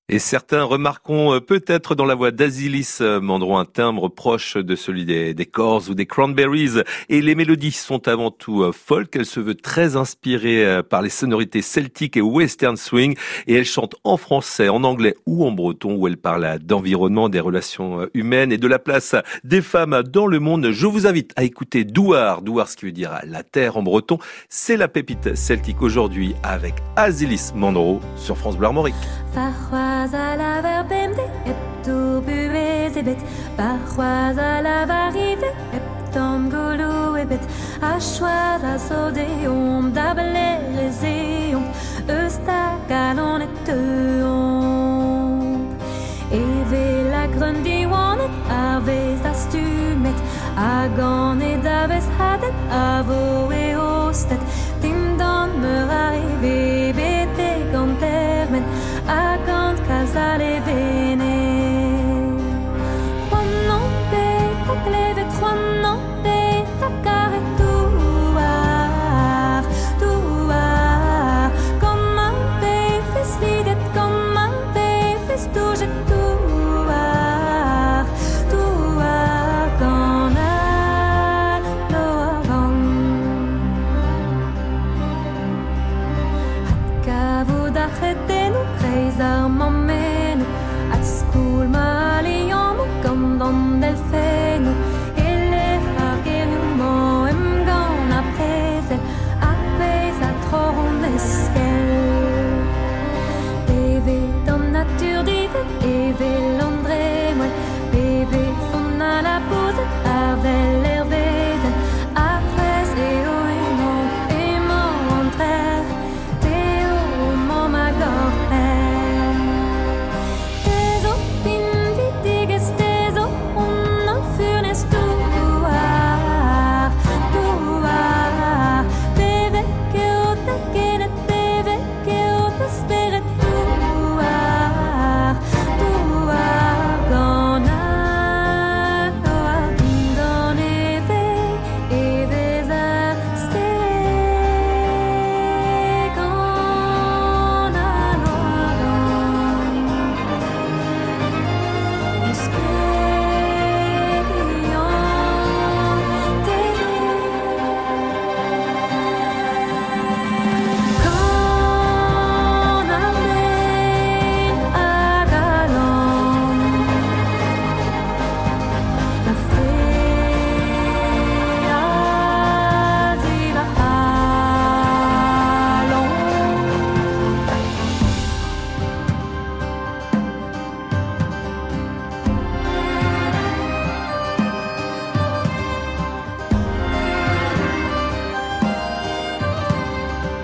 Et certains remarqueront peut-être dans la voix d'Azilis Mandron un timbre proche de celui des Corrs ou des Cranberries. Et les mélodies sont avant tout folk. Elle se veut très inspirée par les sonorités celtiques et western swing. Et elle chante en français, en anglais ou en breton, où elle parle d'environnement, des relations humaines et de la place des femmes dans le monde. Je vous invite à écouter Douar. Douar, ce qui veut dire la terre en breton. C'est la pépite celtique aujourd'hui avec Azilis Mandron sur France Bleu Armorique. Parroise la verbemde, epto buez ebet, parroise la varive, eptom golo ebet, achoise a sodeum, dabler ezeum, eusta galon et teum. Eve la grundiwanet, aves astumet, agan et daves hadet, avo et ostet, tindon me arrive, bete gantermen, agant casale vene. Juanonte, tapleve, juanonte, tacare tuar, tuar. Commente fes videt, commente fes tuget tuar, tuar, gana loavan. Hatkavou dachetenu, Reizar mamenu, at school maliom, gandon delfenu, ele hagelumo, emgan aprezel, apes a troron eskel. Eve dans nature divine, eve l'andremouel, eve son à la pose, avel hervezen, apres et oemon, aimant entre teo momagor.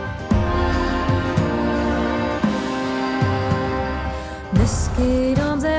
Neus ket amzer